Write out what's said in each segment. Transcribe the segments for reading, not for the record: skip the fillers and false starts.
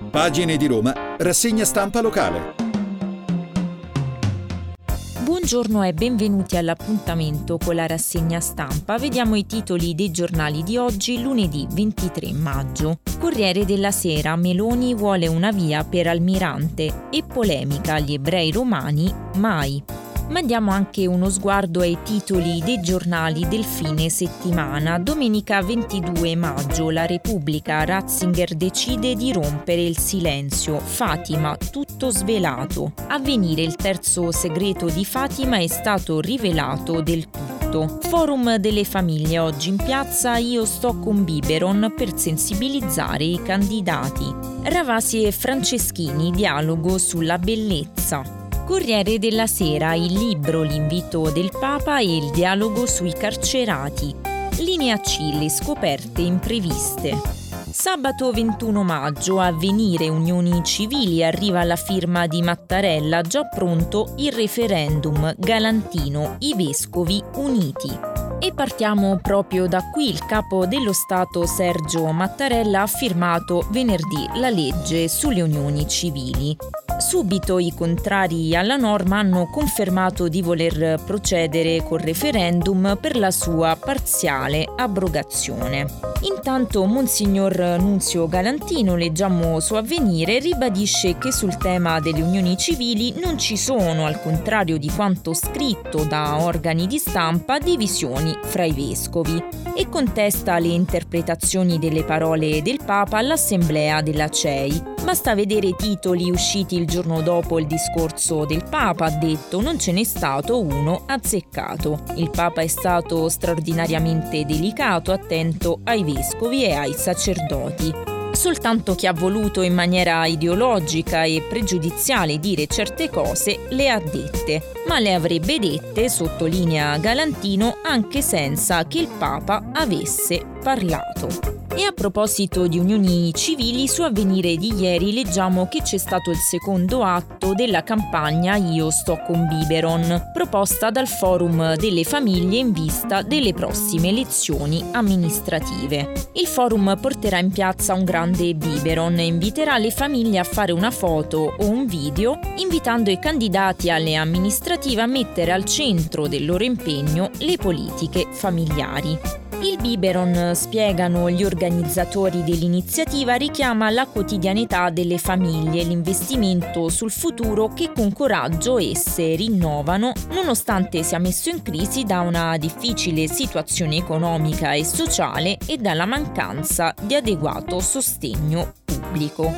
Pagine di Roma, rassegna stampa locale. Buongiorno e benvenuti all'appuntamento con la rassegna stampa. Vediamo i titoli dei giornali di oggi, lunedì 23 maggio. Corriere della Sera, Meloni vuole una via per Almirante e polemica agli ebrei romani, mai. Ma diamo anche uno sguardo ai titoli dei giornali del fine settimana. Domenica 22 maggio, La Repubblica, Ratzinger decide di rompere il silenzio. Fatima, tutto svelato. Avvenire, il terzo segreto di Fatima è stato rivelato del tutto. Forum delle famiglie, oggi in piazza Io sto con Biberon per sensibilizzare i candidati. Ravasi e Franceschini, dialogo sulla bellezza. Corriere della Sera, il libro, l'invito del Papa e il dialogo sui carcerati. Linea C, le scoperte impreviste. Sabato 21 maggio, Avvenire, Unioni Civili, arriva la firma di Mattarella, già pronto il referendum, Galantino, i vescovi uniti. E partiamo proprio da qui. Il capo dello Stato Sergio Mattarella ha firmato venerdì la legge sulle unioni civili. Subito i contrari alla norma hanno confermato di voler procedere col referendum per la sua parziale abrogazione. Intanto Monsignor Nunzio Galantino, leggiamo su Avvenire, ribadisce che sul tema delle unioni civili non ci sono, al contrario di quanto scritto da organi di stampa, divisioni fra i vescovi e contesta le interpretazioni delle parole del Papa all'assemblea della CEI. Basta vedere i titoli usciti il giorno dopo il discorso del Papa, ha detto, non ce n'è stato uno azzeccato. Il Papa è stato straordinariamente delicato, attento ai vescovi e ai sacerdoti. Soltanto chi ha voluto in maniera ideologica e pregiudiziale dire certe cose le ha dette, ma le avrebbe dette, sottolinea Galantino, anche senza che il Papa avesse parlato. E a proposito di unioni civili, su Avvenire di ieri leggiamo che c'è stato il secondo atto della campagna Io sto con Biberon, proposta dal Forum delle famiglie in vista delle prossime elezioni amministrative. Il forum porterà in piazza un grande biberon e inviterà le famiglie a fare una foto o un video, invitando i candidati alle amministrative a mettere al centro del loro impegno le politiche familiari. Il biberon, spiegano gli organizzatori dell'iniziativa, richiama la quotidianità delle famiglie, l'investimento sul futuro che con coraggio esse rinnovano, nonostante sia messo in crisi da una difficile situazione economica e sociale e dalla mancanza di adeguato sostegno pubblico.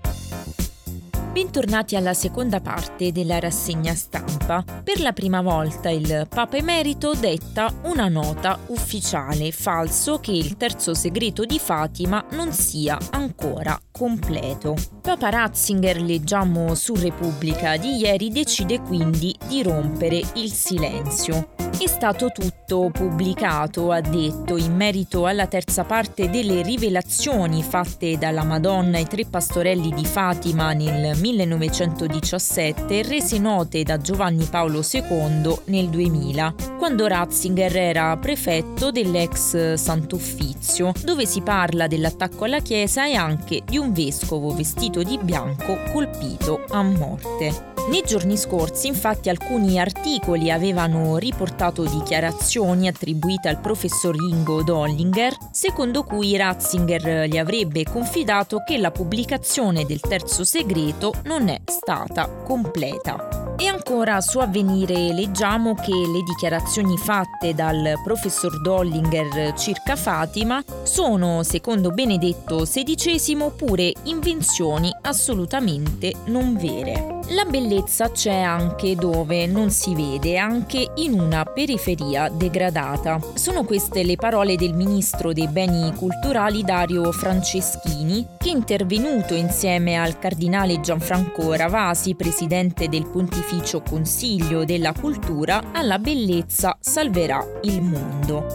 Bentornati alla seconda parte della rassegna stampa. Per la prima volta il Papa Emerito detta una nota ufficiale, falso che il terzo segreto di Fatima non sia ancora completo. Papa Ratzinger, leggiamo su Repubblica di ieri, decide quindi di rompere il silenzio. È stato tutto pubblicato, ha detto, in merito alla terza parte delle rivelazioni fatte dalla Madonna ai tre pastorelli di Fatima nel 1917 e rese note da Giovanni Paolo II nel 2000, quando Ratzinger era prefetto dell'ex Sant'Uffizio, dove si parla dell'attacco alla Chiesa e anche di un vescovo vestito di bianco colpito a morte. Nei giorni scorsi, infatti, alcuni articoli avevano riportato dichiarazioni attribuite al professor Ingo Dollinger, secondo cui Ratzinger gli avrebbe confidato che la pubblicazione del terzo segreto non è stata completa. E ancora su Avvenire leggiamo che le dichiarazioni fatte dal professor Dollinger circa Fatima sono, secondo Benedetto XVI, pure invenzioni assolutamente non vere. La bellezza c'è anche dove non si vede, anche in una periferia degradata. Sono queste le parole del ministro dei beni culturali Dario Franceschini, che è intervenuto insieme al cardinale Gianfranco Ravasi, presidente del Pontificio Consiglio della Cultura, alla bellezza salverà il mondo. Un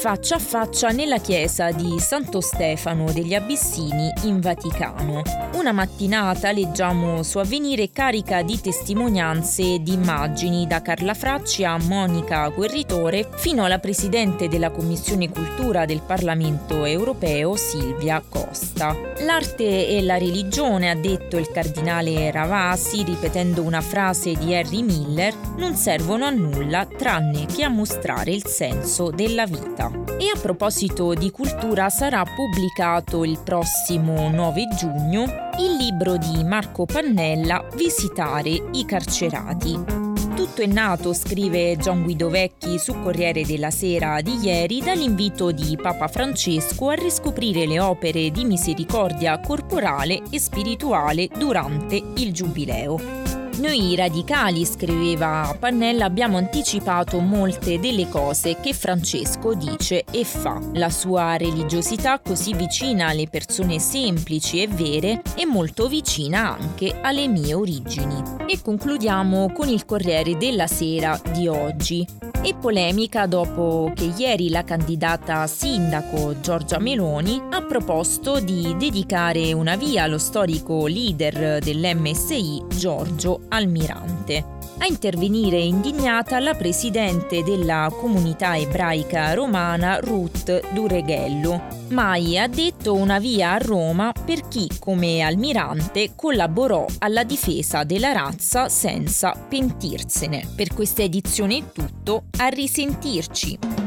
faccia a faccia nella chiesa di Santo Stefano degli Abissini in Vaticano. Una mattinata, leggiamo su Avvenire, carica di testimonianze e di immagini, da Carla Fracci a Monica Guerritore fino alla presidente della Commissione Cultura del Parlamento Europeo Silvia Costa. L'arte e la religione, ha detto il cardinale Ravasi, ripetendo una frase di Henry Miller, non servono a nulla tranne che a mostrare il senso della vita. E a proposito di cultura, sarà pubblicato il prossimo 9 giugno il libro di Marco Pannella, Visitare i carcerati. Tutto è nato, scrive Gian Guido Vecchi su Corriere della Sera di ieri, dall'invito di Papa Francesco a riscoprire le opere di misericordia corporale e spirituale durante il Giubileo. Noi radicali, scriveva Pannella, abbiamo anticipato molte delle cose che Francesco dice e fa. La sua religiosità, così vicina alle persone semplici e vere, è molto vicina anche alle mie origini. E concludiamo con il Corriere della Sera di oggi. E polemica dopo che ieri la candidata sindaco Giorgia Meloni ha proposto di dedicare una via allo storico leader dell'MSI Giorgio Almirante. A intervenire indignata la presidente della comunità ebraica romana Ruth Dureghello. Mai, ha detto, una via a Roma per chi, come Almirante, collaborò alla difesa della razza senza pentirsene. Per questa edizione è tutto, a risentirci!